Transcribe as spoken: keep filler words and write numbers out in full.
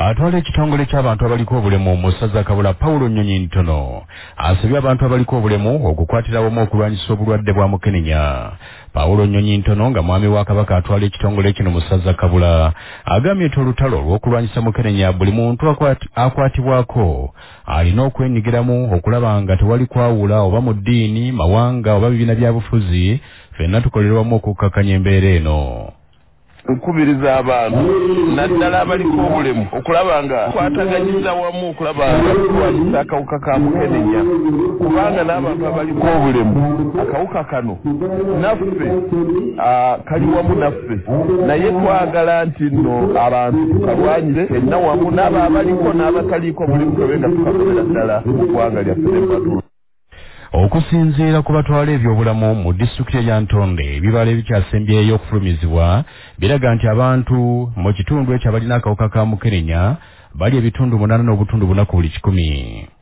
Atwala ekitongole ky'abantu abaliko obulemu mu ssaza Kabula Paulo Nnyonyi Ntono asabye abantu abaliko obulemu okukwatira wamu okulwanyisa obulwadde bwa mukenenya. Paulo Nnyonyi Ntono nga mwami wa Kabaka atwala ekitongole kino mu ssaza Kabula agambye nti olutalo olw'okulwanyisa mukenenya buli muntu akwatibwako alina okwenyigiramu okulaba nga tewali kwawula oba mu ddiini, mawanga oba bibiina byabufuzi, ffenna tukolere wamu okukkakanya embeera eno. Nkubiriza abantu naddala abaliko obulemu okulaba nga kwataganyiza wamu okulaba nga tulwanyisa akawuka ka mukenenya, kubanga n'abantu abaliko obulemu akawuka kano naffe kali wamu naffe, naye twagala nti nno abantu tukalwanyire fenna wamu n'abo abaliko n'abataliiko obulemu twebenga tukakolera ddala mu ggwanga lyaffe n'empatulo. Okusinziira ku batwala ebyobulamu mu disitulikiti ya Ntonde, ebibala ebikyasembyeyo okufulumizibwa biraga nti abantu mu kitundu ekyo abalina akawuka ka mukenenya bali ebitundu munana n'obutundu buna ku buli kikumi.